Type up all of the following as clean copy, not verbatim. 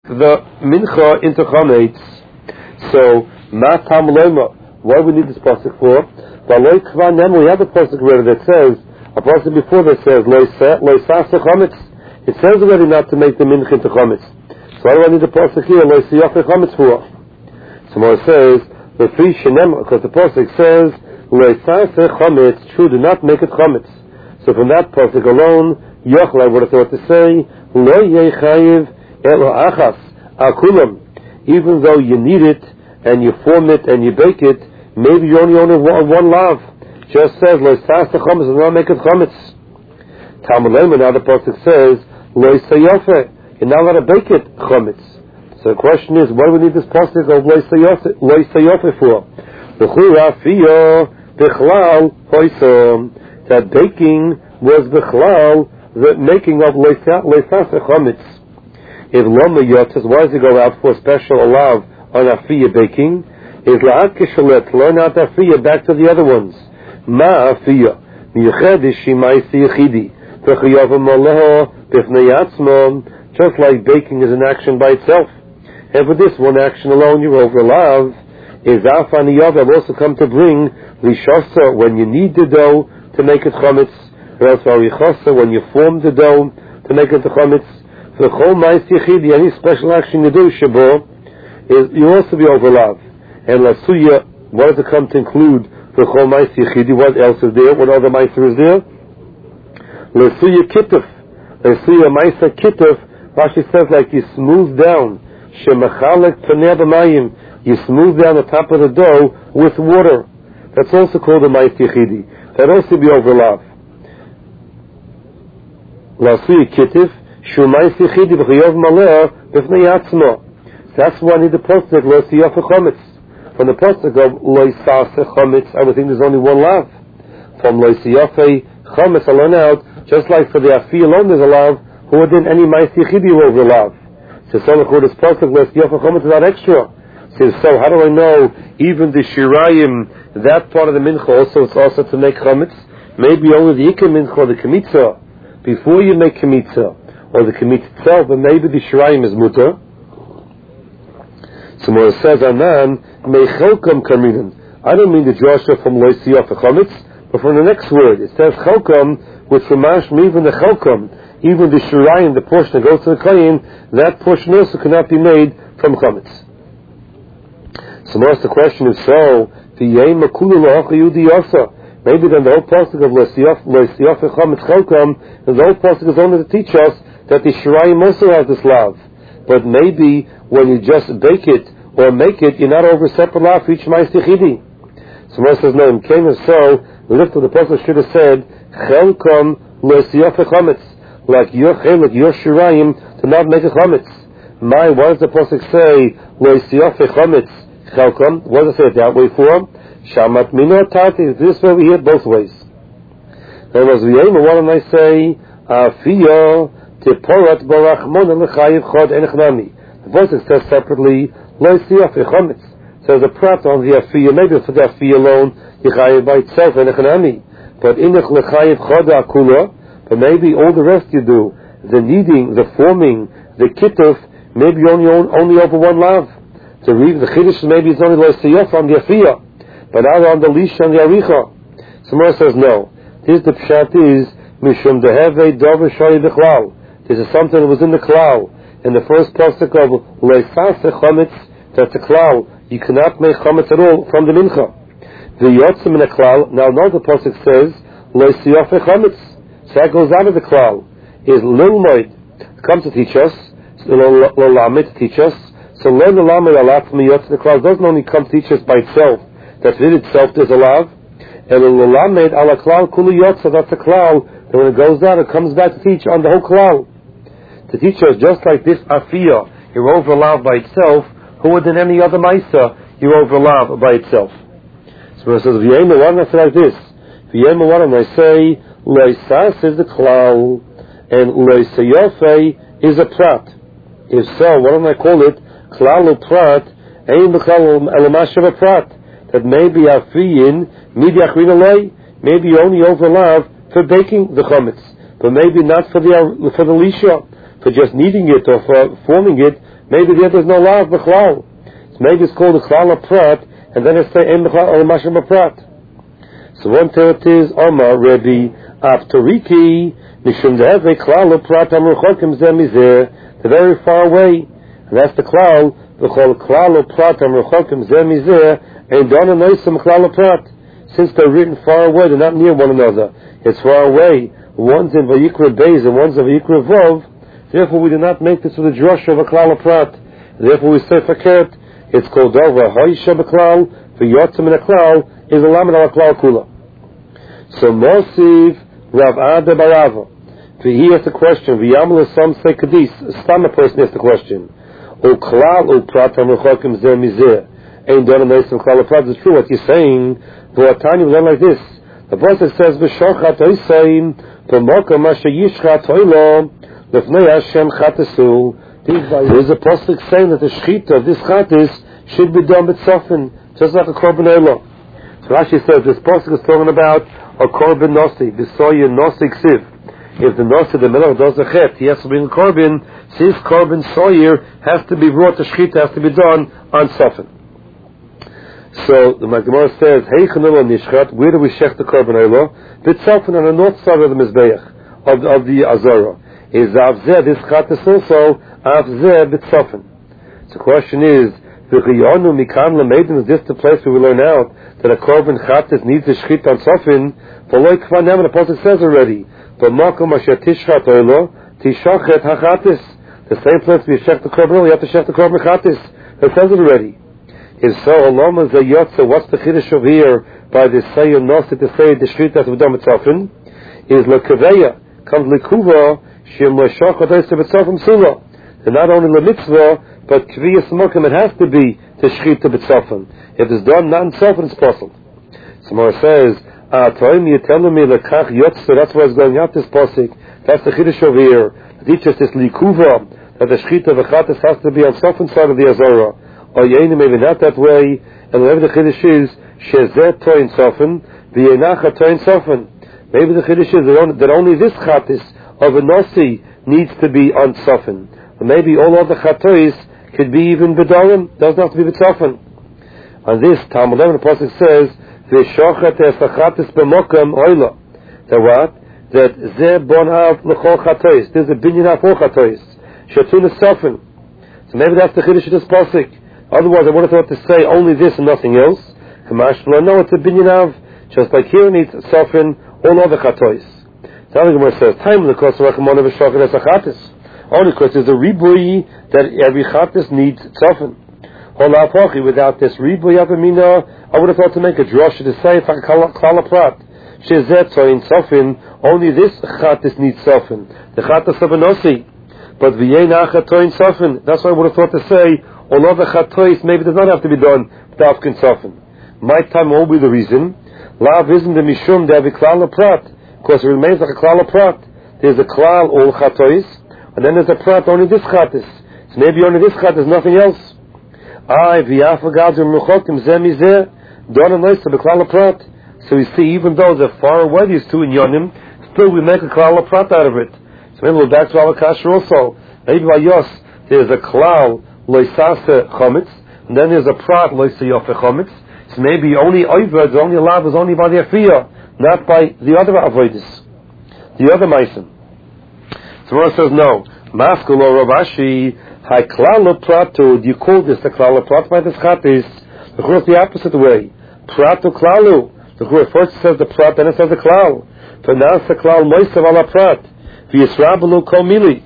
the mincha into chametz. So ma tam lema. Why we need this pasuk for? V'aloi kvar nemu. We have a pasuk where that says a pasuk before that says lo sasa chametz. It says already not to make the mincha into chametz. So why do I need the pasuk here? Lo siyafe chametz for. So more says the three shenem because the pasuk says lo sasa chametz. True, do not make it chametz. So from that pasuk alone, Yochel would have thought to say lo yechayiv elo achas akulam. Even though you need it and you form it and you bake it, maybe you only own one lav. Just says lo sasa chametz, do not make it chametz. Talmud Lema, now the pasuk says lo sayofe. You're not allowed to bake it chametz. So the question is, what do we need this pasuk of lo sayofe for? B'chura fiyo bichlal hoisom. That baking was bichlal the making of lo sasa chametz. If loma yotzes, why does he go out for a special alav on afiya baking? Is la'at kishalet, learn out afiya back to the other ones. Ma afiya miyuchedish shimaisi yechidi v'chayavam aleho b'fnei yatzmon. Just like baking is an action by itself, and for this one action alone you're over alav. Is afaniyav have also come to bring rishasa when you need the dough to make it chametz, or else arichasa when you form the dough to make it chametz. For chol ma'is yichidi, any special action you do shabo, is you also be over lav. And lasuya, what does it come to include for chol ma'is yichidi? What else is there? What other ma'aser is there? Lasuya kituf, lasuya ma'aser kituf. Rashi says like you smooth down shemachalek paneh b'mayim. You smooth down the top of the dough with water. That's also called a ma'is yichidi. That also be over lav. Lasuya kituf. That's why I need the pasuk lo siyafe chametz. From the pasuk of lo sasa chametz, I would think there's only one lav. From lo siyafe chametz alone out, just like for the afi alone there's a lav, who would then any ma'is yichidi over lav. So some of this pasuk lo siyafe chametz is not extra. So how do I know even the shirayim, that part of the mincha also it's also to make chametz? Maybe only the ikar mincha or the kemitza before you make kemitza. Or the kemitz itself, but maybe the shirayim is mutar. So when it says anan mechelkam kaminan, I don't mean the Joshua from lo siyaf chametz, but from the next word it says chelkam, which remash me even the chelkam, even the shirayim, the portion that goes to the kohen, that portion also cannot be made from chametz. So now the question is so the yem makulu lo'ach yudi yasa. Maybe then the whole pasuk of lo siyaf chametz chelkam, and the whole pasuk is only to teach us that the shirayim also has this lav. But maybe when you just bake it or make it, you're not over separate lav for each ma'is yichidi. So Moshe says, no, in came so, the lift of the pasuk should have said, chelkom lo siyafe chametz, like your chelik, your shirayim, to not make a chametz. Why does the pasuk say, lo siyafe chametz, chelkom? What does it say it that way for? Shamat mino tati, this way we hear it both ways. There was the aim, what did I say? Afiyo, Tiporat barachmon lechayiv chod enechnami. The pasuk says separately, lo siyafe chametz. Says a prat on the afiya, maybe for the afiya alone, yichayiv by itself enechnami. But inech lechayiv chod akula, but maybe all the rest you do, the kneading, the forming, the kituf, maybe you only over one lav. To read the chiddush, maybe it's only lo siyaf on the afiya, but not on the lish on the aricha. Somewhere says no. Here's the pshat is mishum deheve dover shari bichlal. This is something that was in the klal. In the first pasuk of lo sasa chametz, that's a klal. You cannot make chametz at all from the mincha. The yotzim in the klal. Now the pasuk says lo siyafe chametz. So that goes out of the klal. Is lilmoid come to teach us? Lo lamed to teach us. So learn the lamed alat from the yotzim. The klal doesn't only come to teach us by itself. That in itself there's a lav. And lo lamed ala klal kulu yotzim. That's a klal. And when it goes out, it comes back to teach on the whole klal. To teach us just like this afiya, you're over lav by itself, who would than any other ma'isa, you're over lav by itself. So it says, V'yema, why don't I say like this? V'yema, why don't I say, Lo sas is the klal, and Lo sayofe is a prat. If so, why don't I call it, klal prat, ein b'chal elamash of a prat, that maybe afiyin, midi achrina lei, maybe only over lav for baking the chametz, but maybe not for the lisha. for just kneading it or for forming it, maybe there's no lav b'chlal. So maybe it's called a klal prat, and then it's say em b'chlal or masham prat. So one teretz is Omar Rebbe Aftariki Mishum Deheve Klal Prat Amruchokim Zemizeh. They're very far away, and that's the klal. V'chol Klal Prat Amruchokim Zemizeh and Dona Noisim Klal Prat. Since they're written far away, they're not near one another. It's far away. One's in Vayikra Beis and one's in Vayikra Vov. Therefore, we do not make this with a drasha of a klal prat. Therefore, we say fakert. It's called over Haisha B'klal. V'yotzim in a klal is a lamed al klal kula. So Mosiv Rav Ada Barava. He asked the question. V'yamel some say kadis. Stam a person asked the question. O klal o prat hamruchokim zeh mizeh. Ain't done a nice of klal prat. It's true what you're saying. V'atani we learn like this. The verse that says v'shochat oisaim v'moka masha yishchat oilo lefnei Hashem chatasu. There's a pasuk saying that the shechita of this chatis should be done with soften, just like a korban oila. So Rashi says this pasuk is talking about a korban nasi, v'soya nasi ksiv. If the nasi, the melech does a chet, he has to bring a korban. Since korban soyer has to be brought, the shechita has to be done on soften. So the Gemara says, "Hey chanelo nishchat." Where do we shech the korban oila? B'tzofen on the north side of the mizbeach of the azara. Is avzeh this chatas also avzeh b'tzofen? So the question is, v'chiyonu mikan lemeidim. Is this the place where we learn out that a korban chatas needs a shechit on sofin? V'loi kvanam. The pasuk says already, "V'makom asher tishchat oila tishachet hachatis." The same place we shech the korban oila, you have to shech the korban chatas. It says it already. If so, Olama Zayotza, what's the chiddush over here by the Sayyid Nasi to say the shechit has to be done with sofin? Is Lekeveya comes Lekuva Shem Leshach Adayis B'Tzofim Sula. And not only the mitzvah, but Kviyas Mokim, it has to be the shechit b'tzofim. If it's done not in sofin, it's possible. Samar says, you're telling me Lekach Yotza, that's why it's going out this pasuk. That's the chiddush over here. It teaches this Lekuva that the shechit of the chatas has to be on sofin side of the Azara. Or Yaini maybe not that way, and whatever the chiddush is, Shezeh Toin Sofin, V'yenacha Toin Sofin. Maybe the chiddush is that only this chatis of a nasi needs to be on sofin. But maybe all other chatois could be even bedarim, doesn't have to be b'tzofin. On this, Talmud 11, the pasuk says, V'shochet es b'mokam oila. That what? That zeh bon av l'chol chatois. There's a binyan av all chatois. Shatun is sofin. So maybe that's the chiddush of this pasuk. Otherwise, I would have thought to say only this and nothing else. No, it's a binyan av. Just like here needs sofin, all other chatois. So the Gemara says, "Time the kosa rachamona v'shochet es achatis." Only because there's a ribui that every chatis needs sofin. Holapochi, without this ribui avamina, I would have thought to make a drasha to say if I klal prat shezet toin sofin. Only this chatis needs sofin. The chatis of a nosi, but v'yenacha toin sofin. That's why I would have thought to say all other chatois maybe does not have to be done without sofin. My time won't be the reason. Lav isn't the mishum de avi klal prat, because it remains like a klal prat. There's a klal all chatois, and then there's a prat only this chatis. So maybe only this chatis, nothing else. I v'yafagad u'mruchokim zeh mizeh dona noisa b'klal prat. So we see even though they're far away, these two in yonim, still we make a klal prat out of it. So maybe we'll back to our kasher also. Maybe by yos there's a klal loisase chometz, and then there's a prat loisayofe chometz. So maybe only oived, the only lav is only by the afiyah, not by the other avoidus, the other meisim. So one says no. Maskulo Ravashi hai klal pratu. Do you call this the klal prat by the chatis? The Chur is the opposite way. Pratu klalu. The Chur first says the prat, then it says the klal. So now it's the klal moisav ala prat. V'yisrabalu kol mili.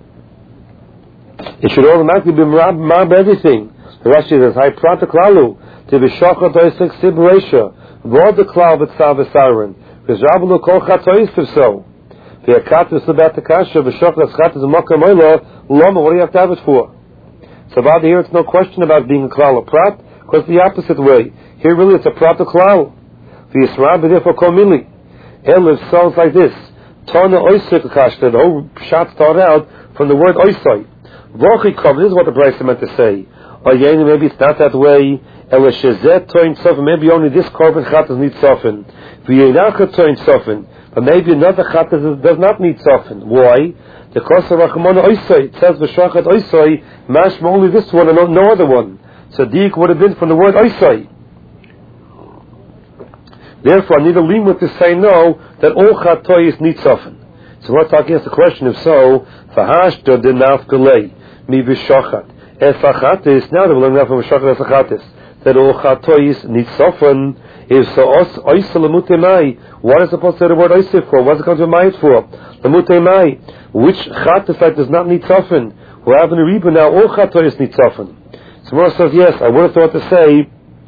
It should automatically be mab everything. The Rashi says hai pratu klalu. To be shochet oisik sibresha. V'od the klal v'tzav v'sarin. V'yisrabalu kol chatoisiv so. The akatis about the kasha, v'shochet chatas v'mokam oila, loma, what do you have to have it for? So about here, it's no question about being a klal or prat, because the opposite way. Here really it's a prat or klal. V'yisrael b'difo kol mili. Elif sounds like this. Tona oisik kasha, the whole shot started out from the word oisai. V'ochi kov, this is what the Brisa meant to say. Oyeni, maybe it's not that way. Elishezet toin sofin, maybe only this korban chatas needs sofin. V'yenacha toin sofin. But maybe another chatas does not need soften. Why? Because the Rachmana Oisai, it says v'shachat Oisai, mashma only this one and no other one. So dik would have been from the word Oisai. Therefore, I need a limit to say no, that all chatois need soften. So we're talking as the question, if so, fahashta denaf galei, mi v'shachat. Efachatis, now that we're learning from v'shachat efachatis, that all chatois need soften. If so, oisa lemutemai, what is supposed to say the word oisa for? What does it come to mind for? Lemutemai, which chatasite does not need soften? We're having a riba now, all chatois need soften. So Mora says, yes, I would have thought to say,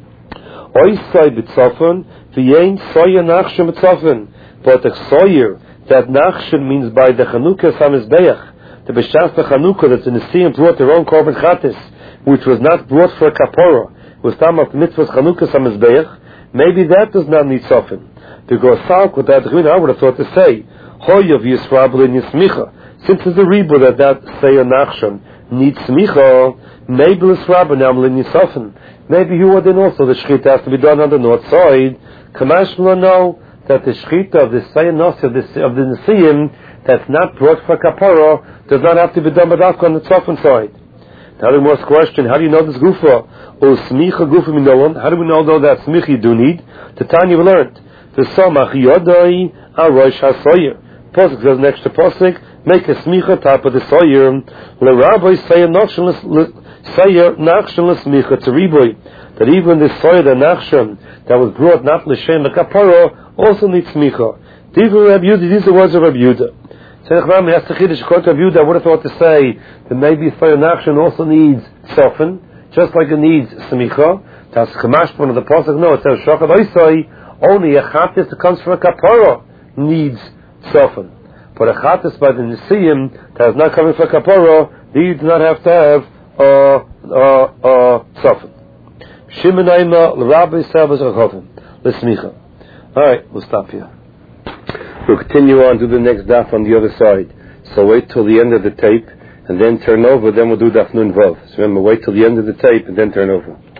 oisai b'tzofen, v'yein soya nachshem b'tzofen. But the soyer, that nachshem means by the Chanukah Samizbeach, the B'shas the Chanukah that's in the sea and brought their own korban chatas, which was not brought for a kapora, was tam of mitzvahs Chanukah Samizbeach. Maybe that does not need soften. Because Salk with that I would have thought to say, Hoyav Yisrabel in Yismicha. Since there's a rebel that Seir Nachshon needs Smicha, maybe Yisrabel Namel in Yisoften. Maybe you would then also the Shechita has to be done on the north side. Kamash will know that the Shechita of the Seir Nos of the Nesiyim that's not brought for Kapara does not have to be done by Dafka on the Sofen side. Now the most question, how do you know this Gufa? O Smicha Gufa Minolan, how do we know though that Smicha you do need? The Tanya we learned. The Samach Yodai Arosh HaSoyer. Posik says next to Posik, make a Smicha top of the Soyer. Le Rabbi Sayer Nachshon Smicha to Riboy. That even the Soyer, the Nachshon, that was brought not L'Shem Kapara, also needs Smicha. These are the words of Rabbi Yehuda. I would have thought to say that maybe Soyer Nachshon also needs soften, just like it needs Smicha. That's Kamashpon of the Pasuk. No, it says Shachad Oisai, only a chatis that comes from a kapara needs soften. But a chatis by the Nisiyim that is not coming from a kapara, these do not have to have soften. Shimonayma l'Rabbi Sabas Rechovim l'Smicha. All right, we'll stop here. We'll continue on to the next daf on the other side. So wait till the end of the tape and then turn over. Then we'll do daf nun vav. So remember, wait till the end of the tape and then turn over.